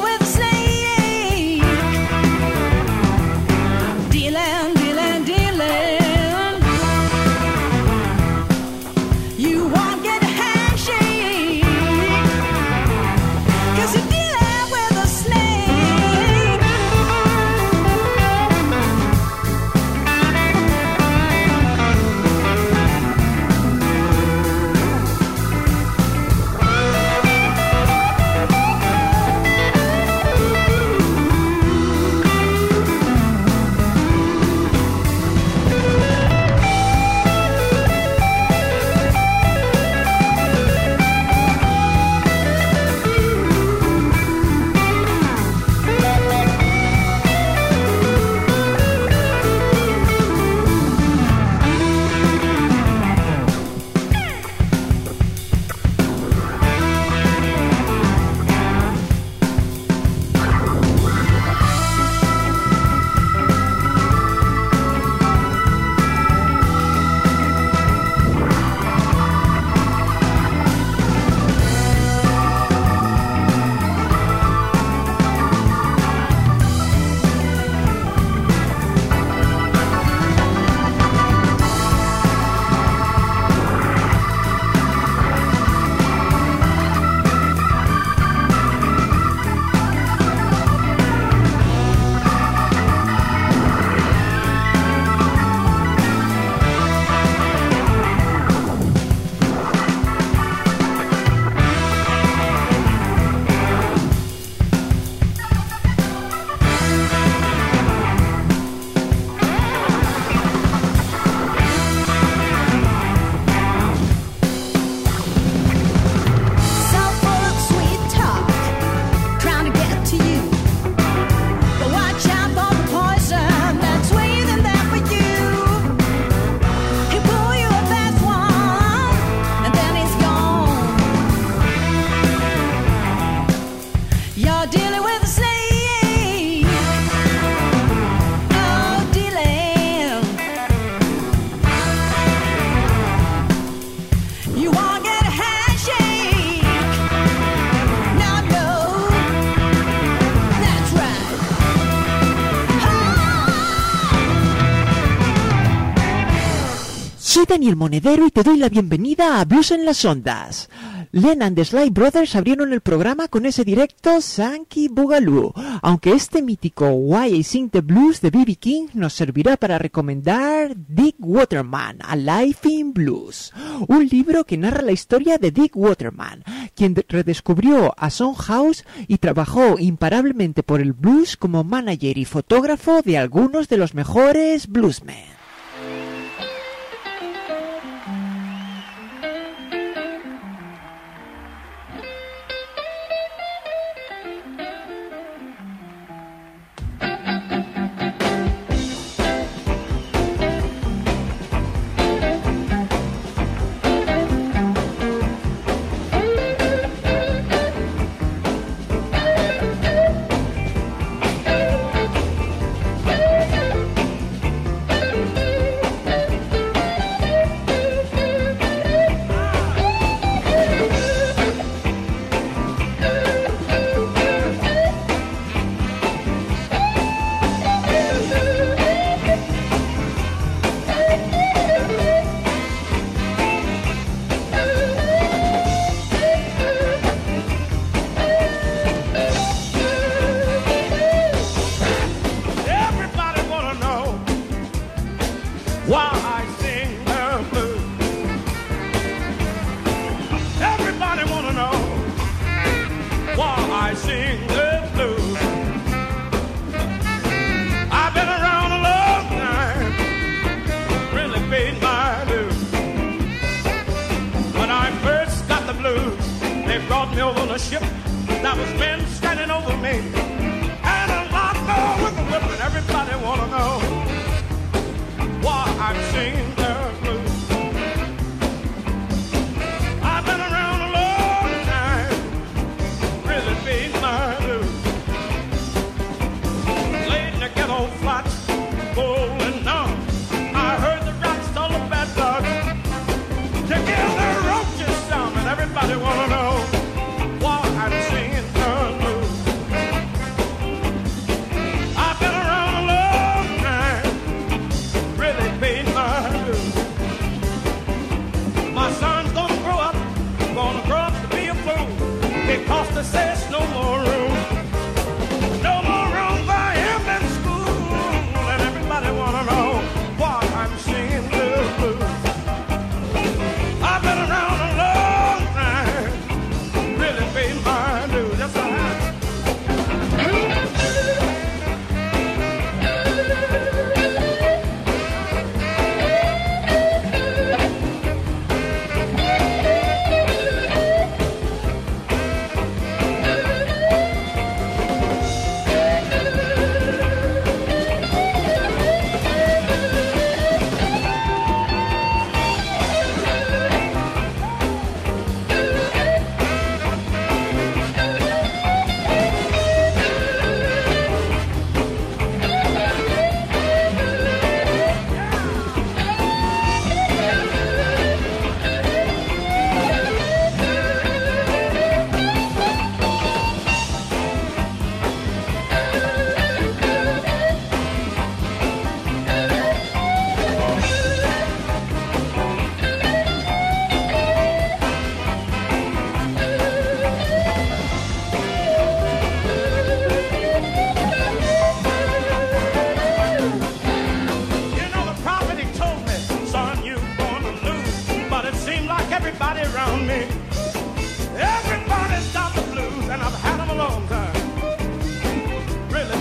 Soy Daniel Monedero y te doy la bienvenida a Blues en las Ondas. Len and the Sly Brothers abrieron el programa con ese directo Sankey Boogaloo, aunque este mítico Why I Sing the Blues de B.B. King nos servirá para recomendar Dick Waterman, A Life in Blues, un libro que narra la historia de Dick Waterman, quien redescubrió a Son House y trabajó imparablemente por el blues como manager y fotógrafo de algunos de los mejores bluesmen.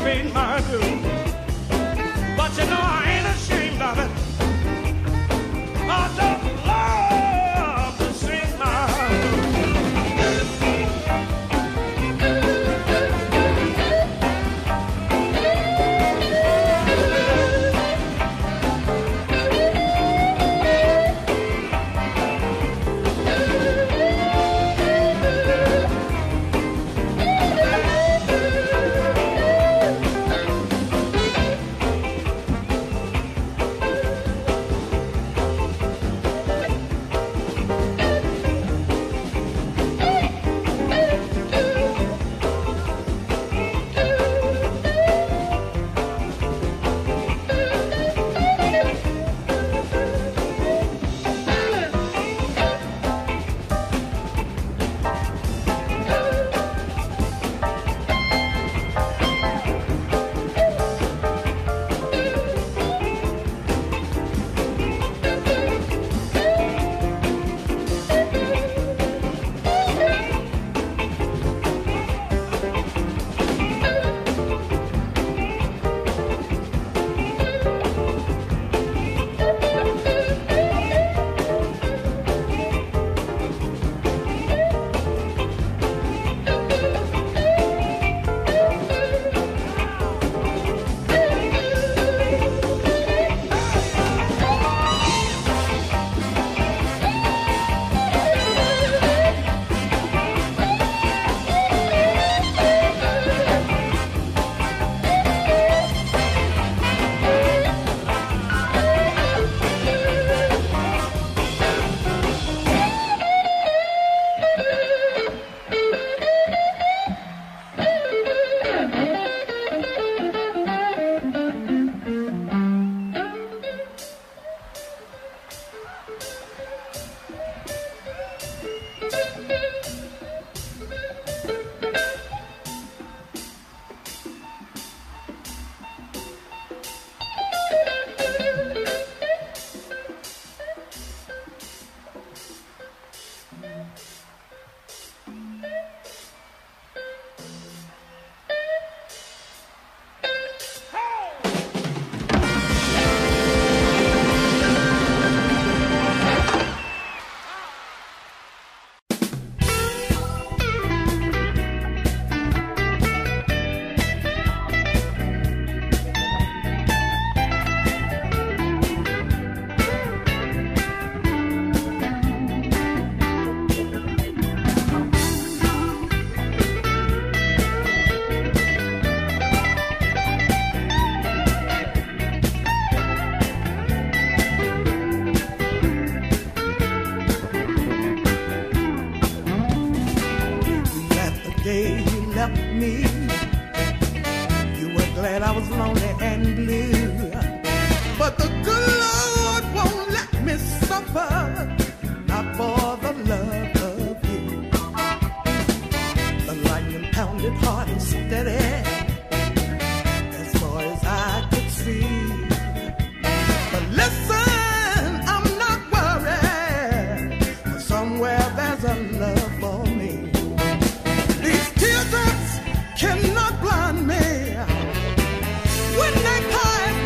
paid my dues. But you know I ain't ashamed of it. I just love to sing my Cannot blind me when they cry.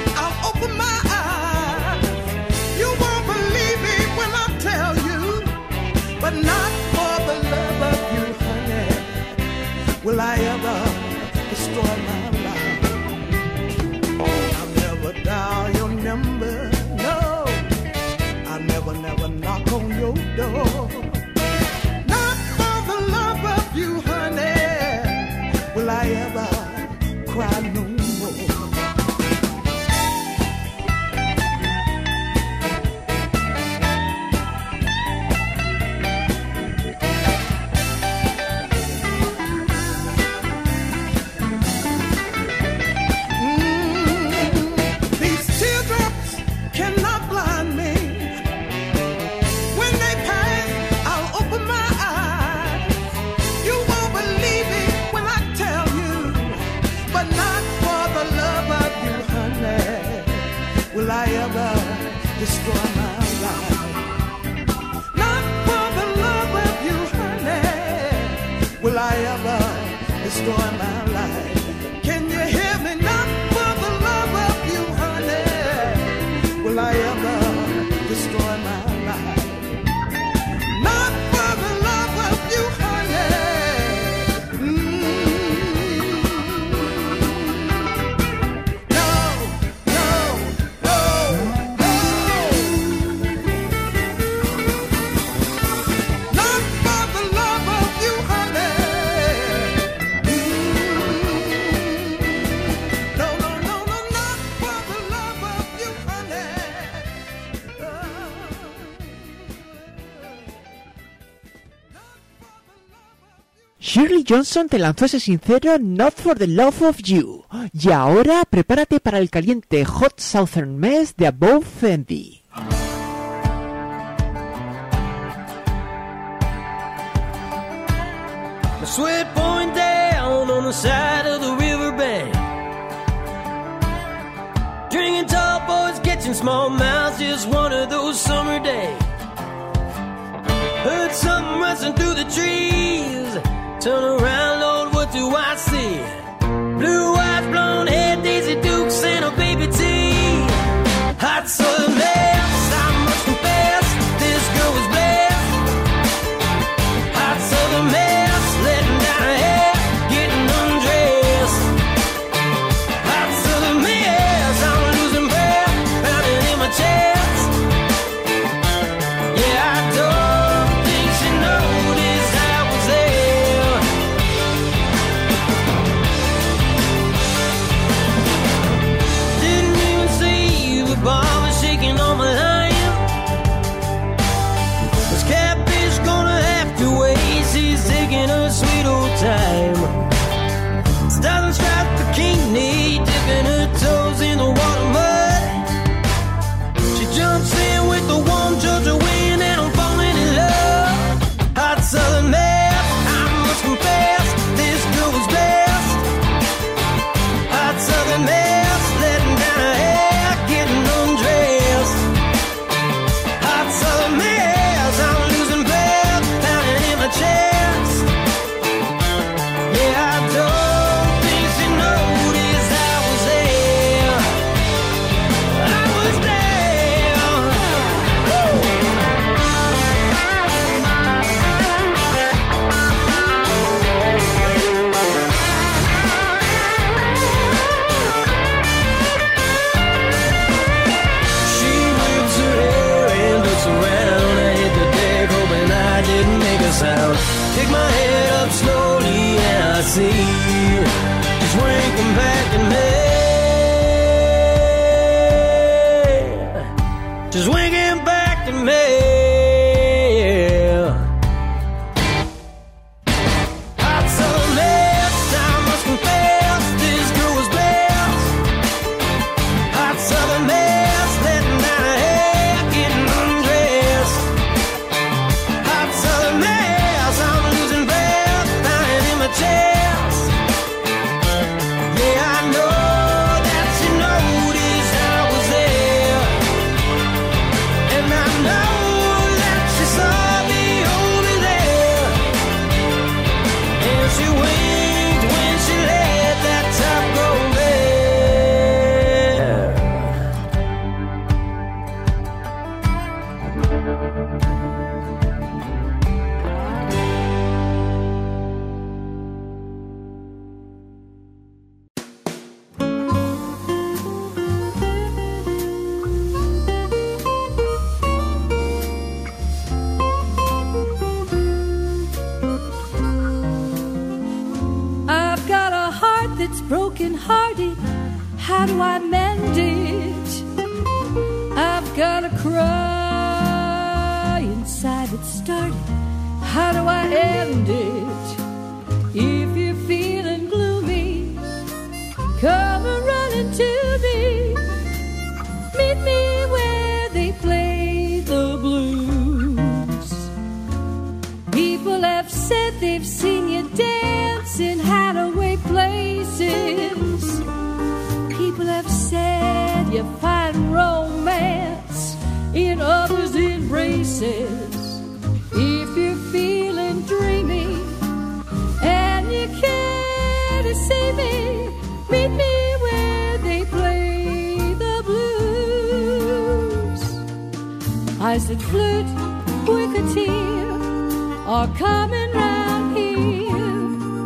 Shirley Johnson te lanzó ese sincero Not for the Love of You. Y ahora prepárate para el caliente Hot Southern Mess de Above Fendi. My sweat pouring down on the side of the riverbank. Drinking tall boys, catching small mouths, just one of those summer days. Heard something rustling through the trees. Turn around, Lord, what do I see? Blue eyes, blonde hair, Daisy Dukes, and a baby tea. Hot southern mess, I must confess, this girl was blessed. Hot southern mess, letting down her hair, getting undressed. Hot southern mess, I'm losing breath, pounding in my chest. Yeah, I don't think she noticed I was there. Didn't even see the bar was shaking on my line. This catfish gonna have to wait, she's taking her sweet old time. Stars and stripes bikini, dipping her toes in the water mud. She jumps in with the warm Georgia wind and I'm falling in love. Hot southern mess, I must confess, this girl was best. Hot southern mess, letting down her hair, getting undressed. Hot southern mess, I'm losing breath, pounding in my chest. Yeah, I don't think she noticed I was there. I was there. Woo! She whips her hair and looks around. I hit the deck hoping I didn't make a sound. Pick my head up slowly and I see she's winking back at me. She's winking back at me. Hot southern mess, I must confess, this girl was best. Hot southern mess, letting down her hair, getting undressed. Hot southern mess, I'm losing breath, pounding in my chest. Yeah, I know that she noticed I was there. And I know that she saw me over there. And she winked when she let that top go bare. I've got a heart that's broken hearted. How do I mend it? I've got a cry inside that started. How do I end it? If you're feeling gloomy, come and run into me. Meet me where they play the blues. People have said they've seen you dance in hideaway places. People have said you find romance in others' embraces. If you're feeling dreamy and you can't see me, meet me where they play the blues. Eyes that flirt with a tear are coming round here.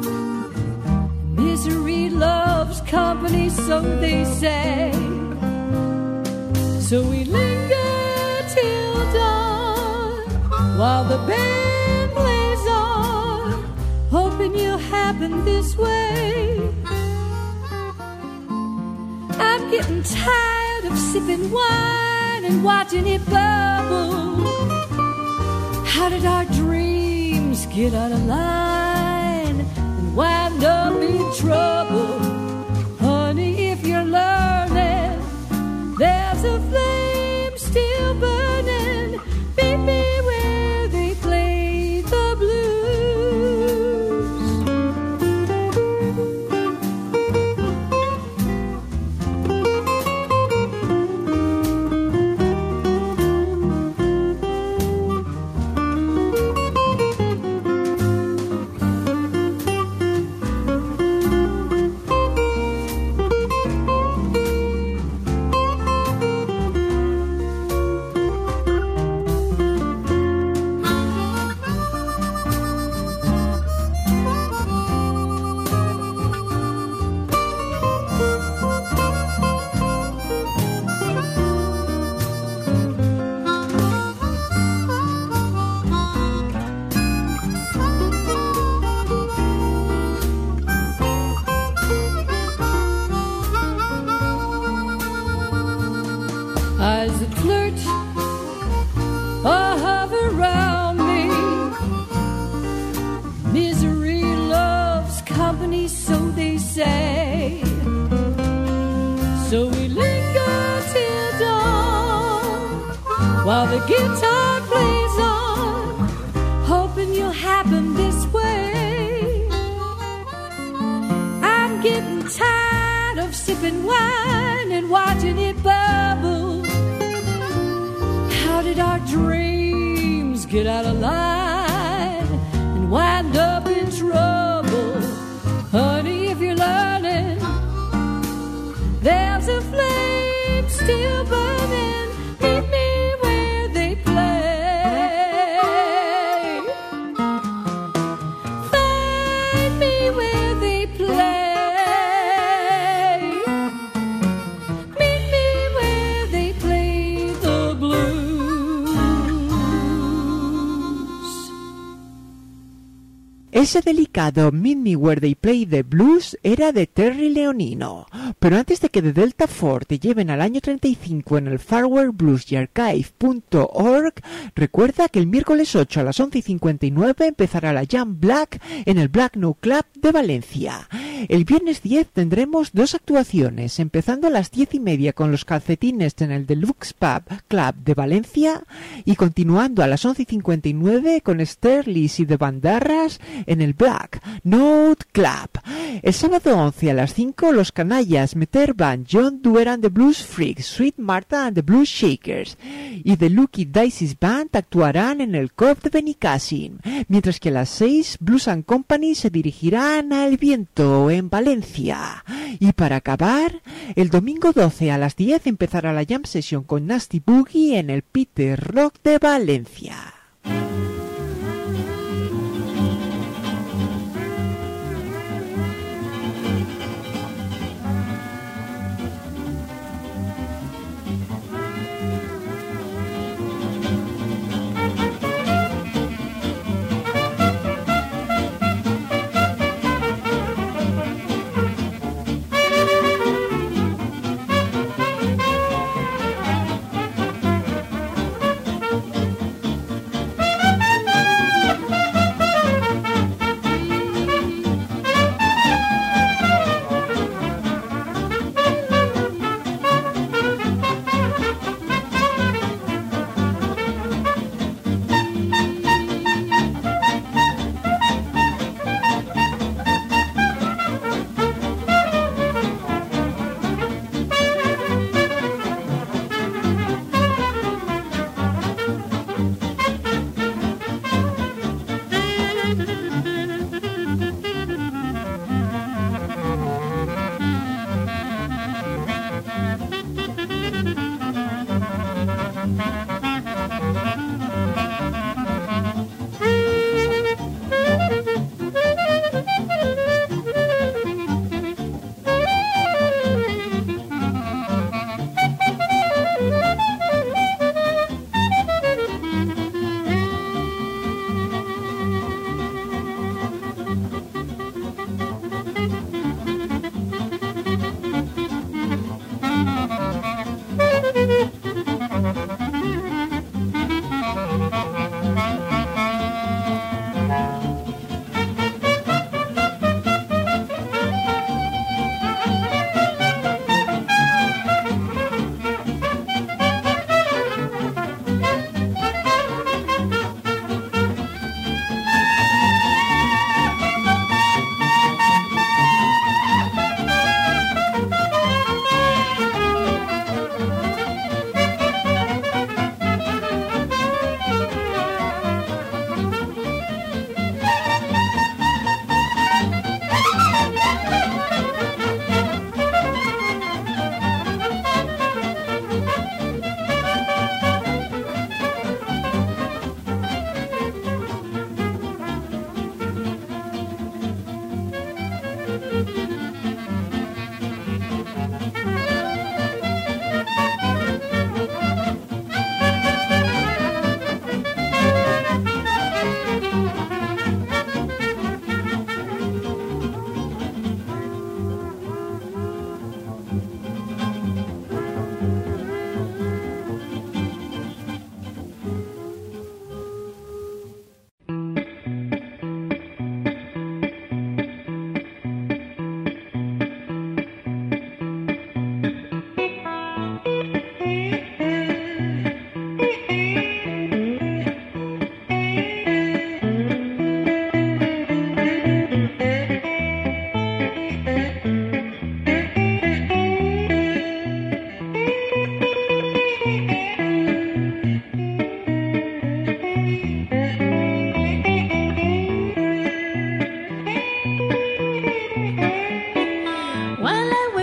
Misery loves company, so they say. So we linger till dawn while the band plays on, hoping you'll happen this way. I'm getting tired of sipping wine and watching it bubble. How did our dreams get out of line? wind up in trouble. Honey, if you're learning, there's a flame still burning. Meet me where they play the blues. Eyes that flirt or hover around me. Misery loves company, so they say. So we linger till dawn while the guitar plays on, hoping you'll happen this way. I'm getting tired of sipping wine and watching it bubble. How did our dreams get out of line and wind up in trouble? Honey, if you're learning, there's a flame still burning. Meet me where they play. Find me where they play. Meet me where they play the blues. Ese delicado Meet Me Where They Play the Blues era de Terry Leonino, pero antes de que The Delta Four te lleven al año 35 en el farewellbluesyarchive.org, recuerda que el miércoles 8 a las 11:59 empezará la Jam Black en el Black No Club de Valencia. El viernes 10 tendremos dos actuaciones, empezando a las 10:30 con los Calcetines en el Deluxe Pub Club de Valencia y continuando a las 11:59 con Sterlis y The Bandarras en el Black Note Club. El sábado 11 a las 5 los canallas Meter Band, John Duer and the Blues Freaks, Sweet Martha and the Blues Shakers y The Lucky Dices Band actuarán en el Cove de Benicassim, mientras que a las 6 Blues and Company se dirigirán a El Viento en Valencia. Y para acabar, el domingo 12 a las 10 empezará la Jam Session con Nasty Boogie en el Peter Rock de Valencia.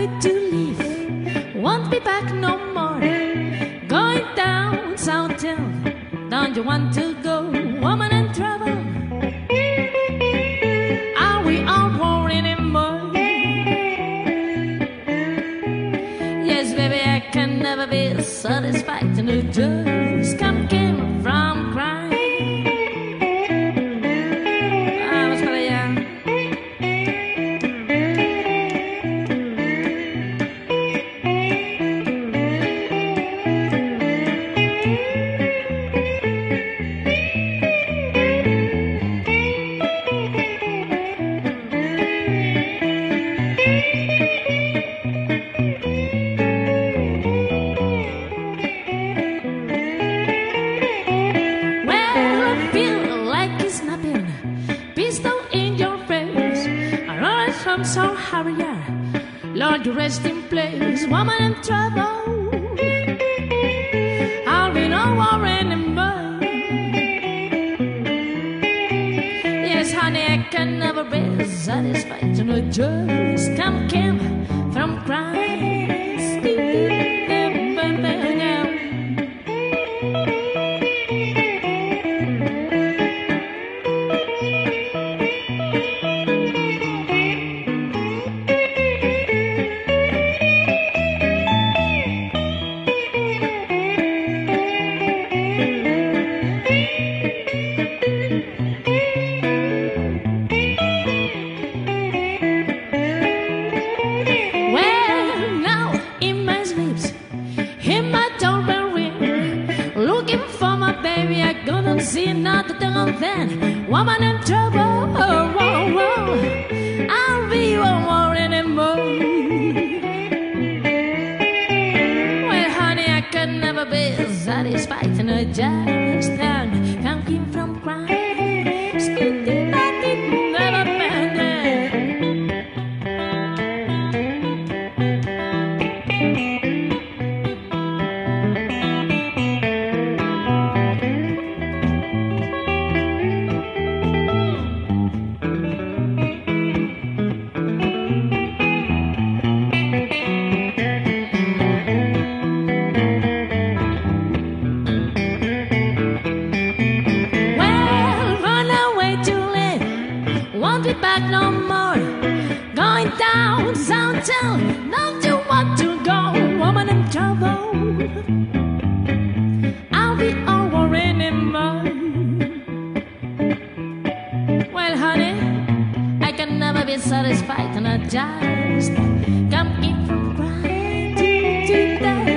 way to leave, won't be back no more. Going down Southtown, don't you want to go? Woman in trouble, are we all war anymore? Yes, baby, I can never be satisfied and it just can't came from crying. Vamos para allá. So hurry up, Lord, you rest in place. Woman in trouble, I'll be no war anymore. Yes, honey, I can never be satisfied to no just come from crying. Then, woman in trouble, oh, oh, oh, I'll be no more anymore. Well, honey, I could never be satisfied and I just can't keep from crying. Still did I did never bend back no more. Going down Southtown, don't you want to go? Woman in trouble, I'll be over anymore. Well, honey, I can never be satisfied and I just can't keep from crying to that.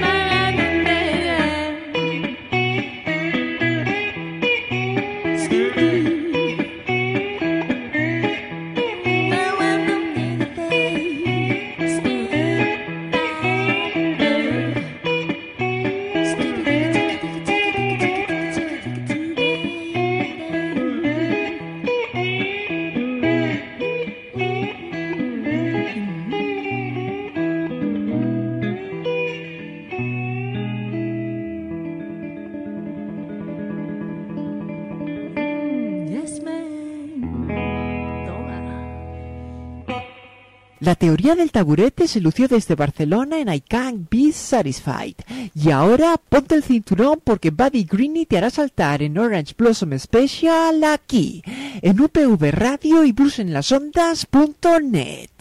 La teoría del taburete se lució desde Barcelona en I Can't Be Satisfied. Y ahora ponte el cinturón porque Buddy Greene te hará saltar en Orange Blossom Special aquí, en UPV Radio y bluesenlasondas.net.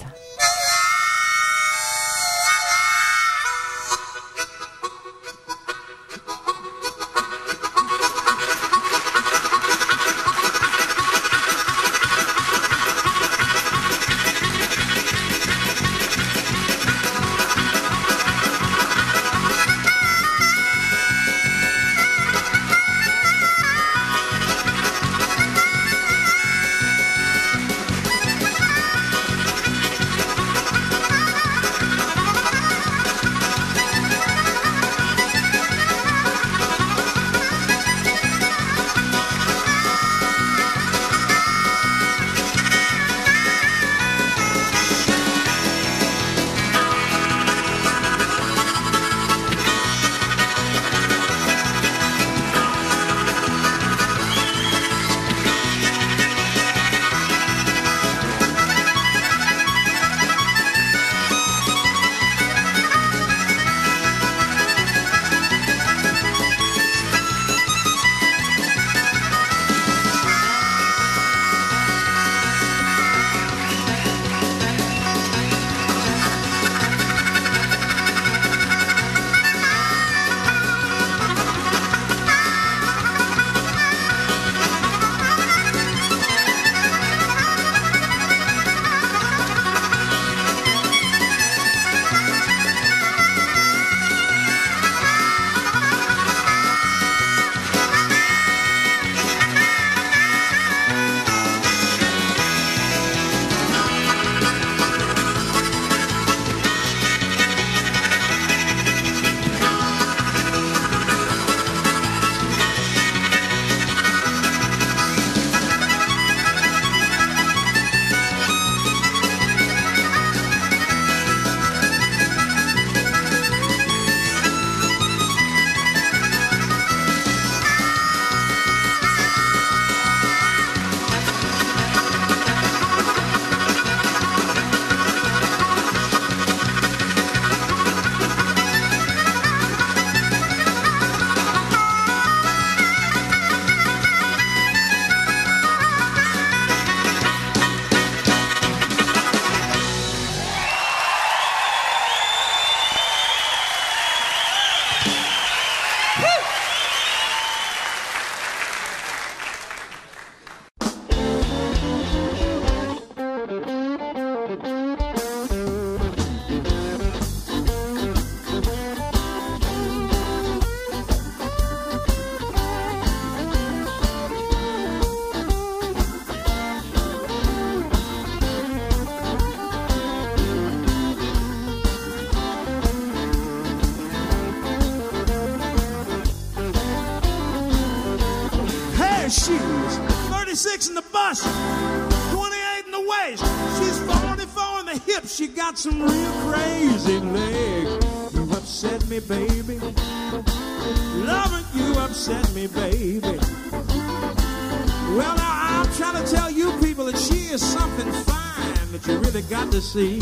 36 in the bust, 28 in the waist. She's 44 in the hips. She got some real crazy legs. You upset me, baby. Loving you upset me, baby. Well, now I'm trying to tell you people that she is something fine that you really got to see.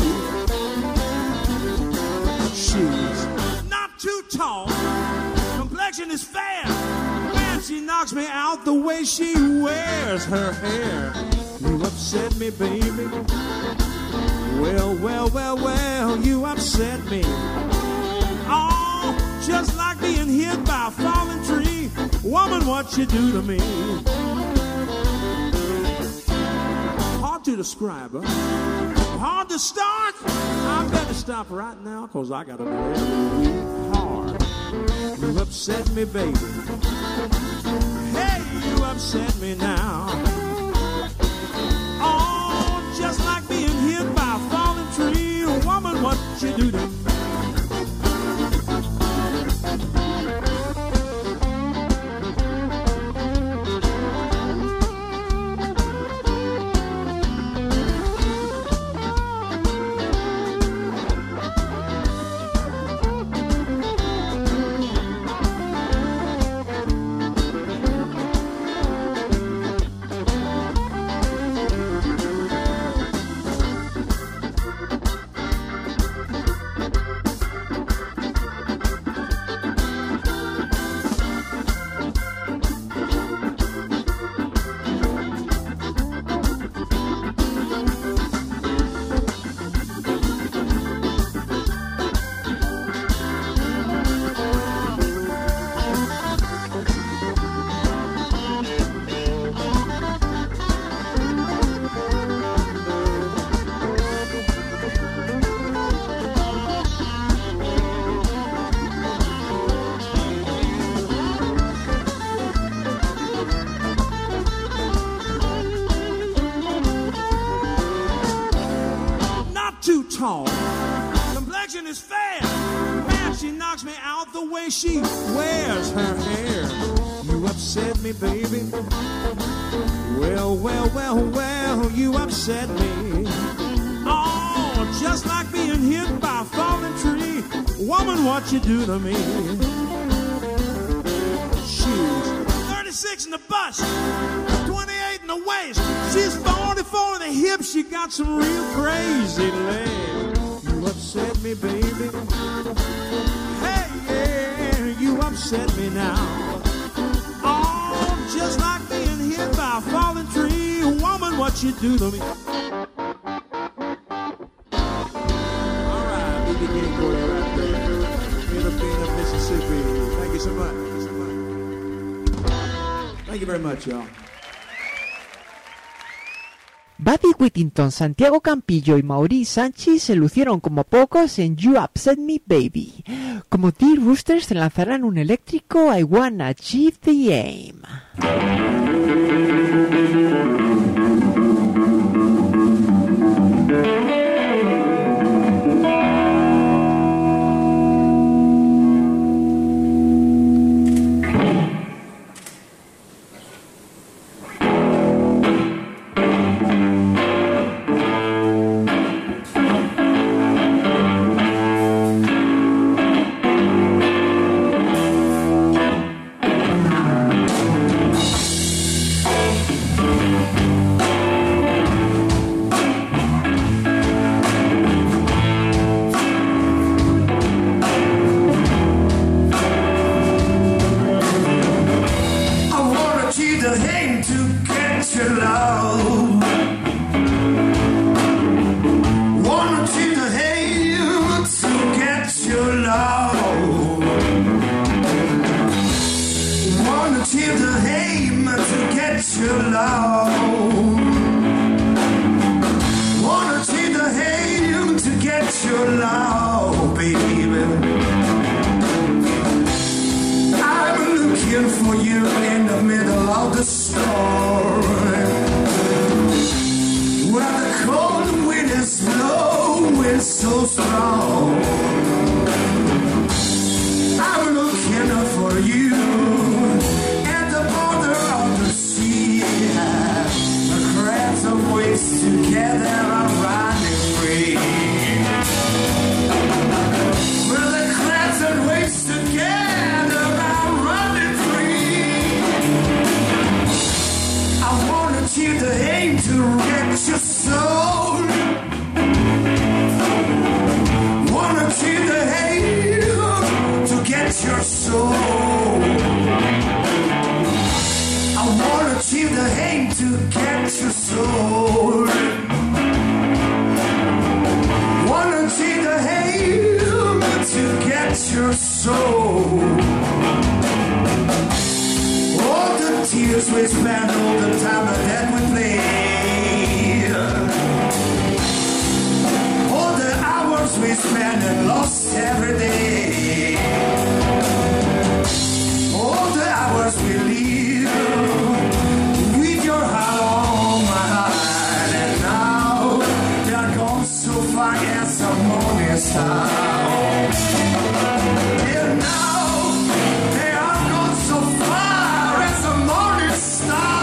She's not too tall, complexion is fair. Man, she knocks me out the way she wears her hair. You upset me, baby. Well, well, well, well, you upset me. Oh, just like being hit by a falling tree. Woman, what you do to me? Hard to describe her. Hard to start. I better stop right now, cause I gotta play hard. You upset me, baby. Hey, you upset me now. Oh, just like being hit by a falling tree. Woman, what you do to me? Complexion is fair. Man, she knocks me out the way she wears her hair. You upset me, baby. Well, well, well, well, you upset me. Oh, just like being hit by a falling tree. Woman, what you do to me? She's 36 in the bust, 28 in the waist. She's 44 in the hips. She got some real crazy legs. You upset me, baby. Hey, yeah, you upset me now. Oh, just like being hit by a falling tree. Woman, what you do to me? All right, we begin for you right there. Philippine of Mississippi. Thank you so much. Thank you so much. Thank you very much, y'all. Buddy Whittington, Santiago Campillo y Maurice Sánchez se lucieron como pocos en You Upset Me Baby. Como The Roosters se lanzarán un eléctrico I Wanna Achieve the Aim. For you at the border of the sea. soul. I wanna achieve the aim to get your soul. Wanna achieve the aim to get your soul. All the tears we spent, all the time that we played, all the hours we spent and lost every day, all the hours we live with your heart on my heart, and now they're gone so far as a morning star. And now they are gone so far as a morning star.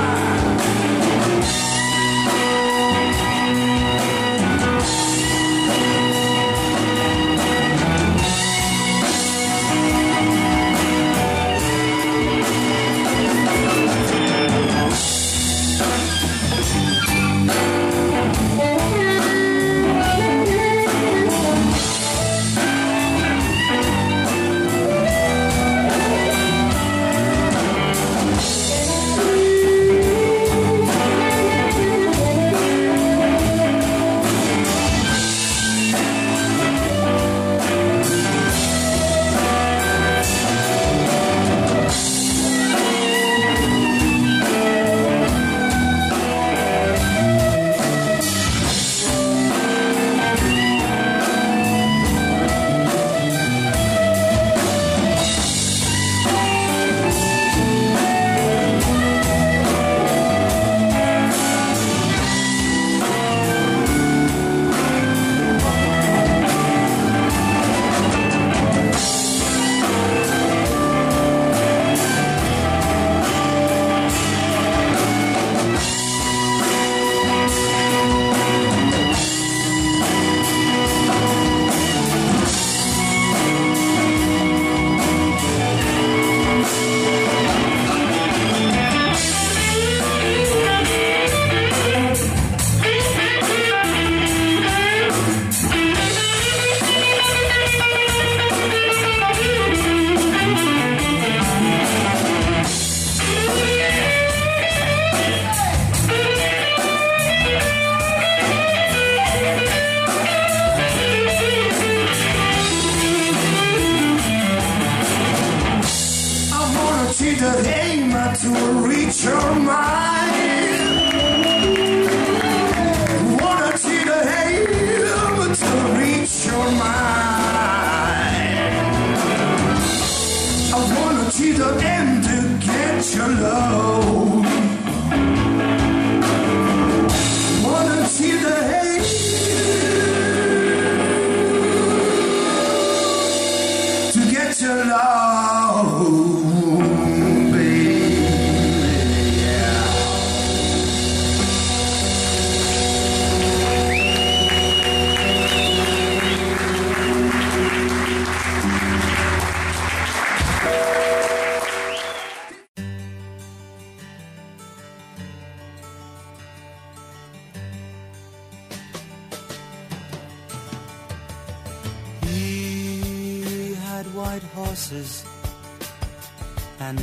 And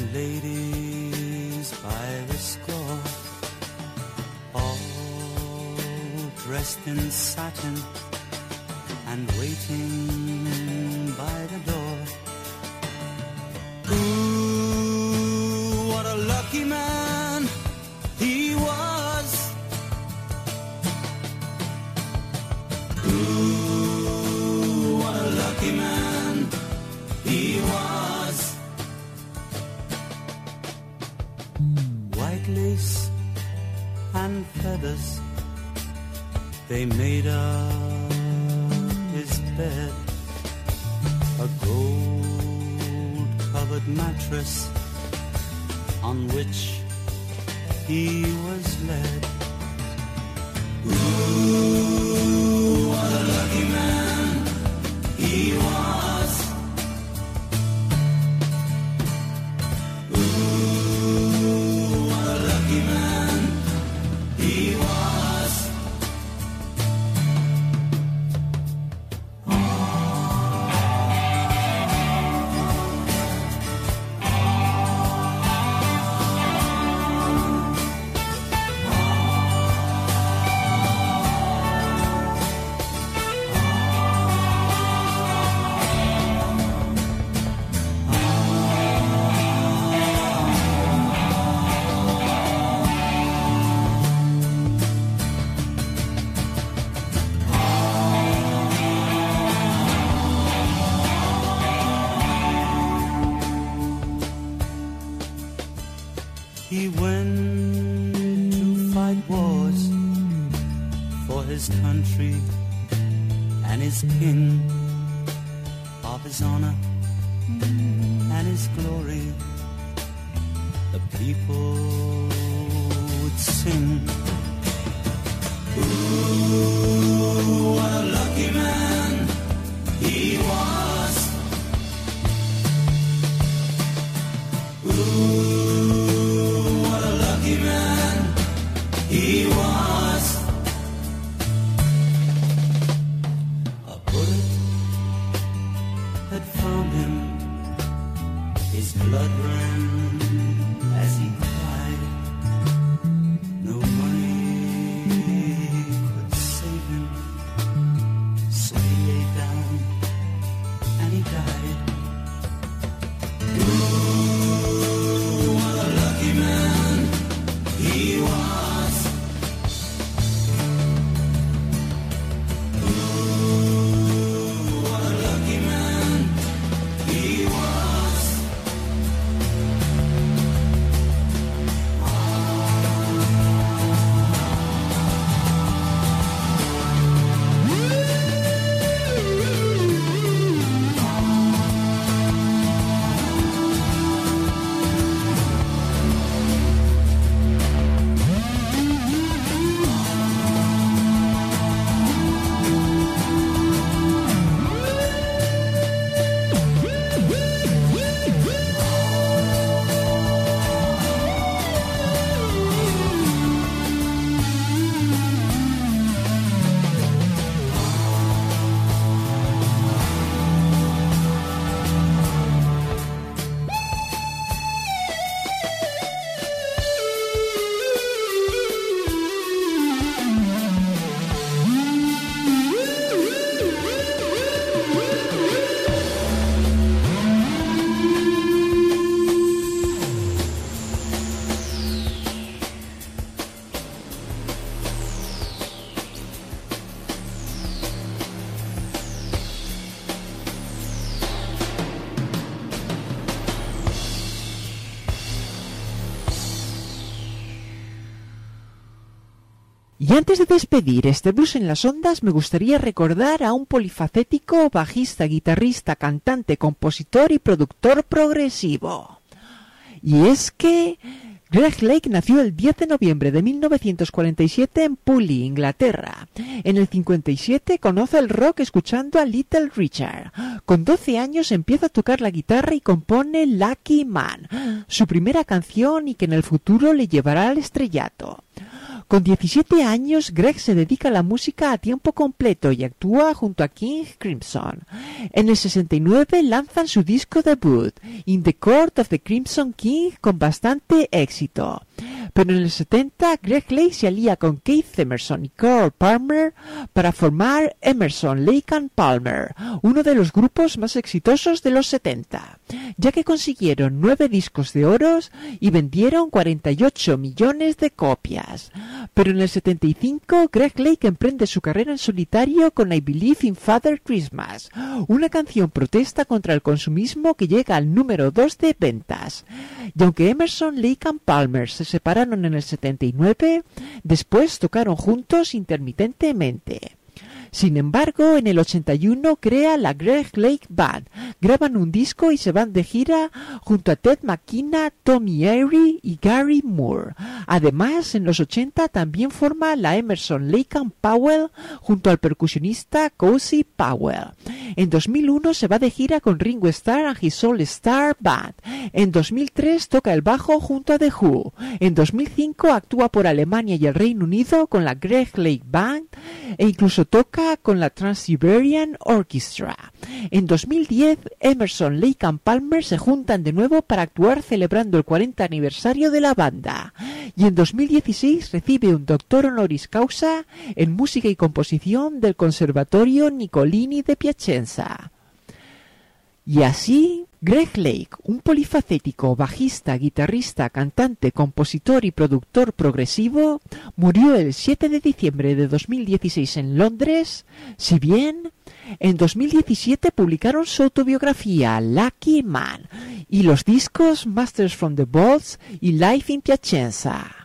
ladies by the score, all dressed in satin and waiting by the door. Ooh, what a lucky man he was. Ooh, what a lucky man he was. White lace and feathers, they made up his bed. A gold-covered mattress on which he was led. Ooh, what a lucky man he was. Ooh, what a lucky man he was. country and is king of his honor and his glory, the people would sing. Ooh, what a lucky man he was. Ooh, what a lucky man he was. A bullet had found him, his blood ran as he cried. No money could save him, so he lay down and he died. Ooh, what a lucky man he was. Ooh, what a lucky man he was. Y antes de despedir este Blues en las Ondas, me gustaría recordar a un polifacético bajista, guitarrista, cantante, compositor y productor progresivo. Y es que Greg Lake nació el 10 de noviembre de 1947 en Pully, Inglaterra. En el 57 conoce el rock escuchando a Little Richard. Con 12 años empieza a tocar la guitarra y compone Lucky Man, su primera canción y que en el futuro le llevará al estrellato. Con 17 años, Greg se dedica a la música a tiempo completo y actúa junto a King Crimson. En el 69 lanzan su disco debut, In the Court of the Crimson King, con bastante éxito. Pero en el 70, Greg Lake se alía con Keith Emerson y Carl Palmer para formar Emerson, Lake and Palmer, uno de los grupos más exitosos de los 70, ya que consiguieron 9 discos de oro y vendieron 48 millones de copias. Pero en el 75, Greg Lake emprende su carrera en solitario con I Believe in Father Christmas, una canción protesta contra el consumismo que llega al número 2 de ventas. Y aunque Emerson, Lake and Palmer se separaron en el 79, después tocaron juntos intermitentemente. Sin embargo, en el 81 crea la Greg Lake Band, graban un disco y se van de gira junto a Ted McKenna, Tommy Eyre y Gary Moore. Además, en los 80 también forma la Emerson, Lake and Powell junto al percusionista Cozy Powell. En 2001 se va de gira con Ringo Starr and his All Star Band. En 2003 toca el bajo junto a The Who. En 2005 actúa por Alemania y el Reino Unido con la Greg Lake Band e incluso toca con la Trans-Siberian Orchestra. En 2010, Emerson, Lake and Palmer se juntan de nuevo para actuar celebrando el 40 aniversario de la banda. Y en 2016 recibe un doctor honoris causa en música y composición del Conservatorio Niccolini de Piacenza. Y así, Greg Lake, un polifacético bajista, guitarrista, cantante, compositor y productor progresivo, murió el 7 de diciembre de 2016 en Londres, si bien en 2017 publicaron su autobiografía Lucky Man y los discos Masters from the Vaults y Live in Piacenza.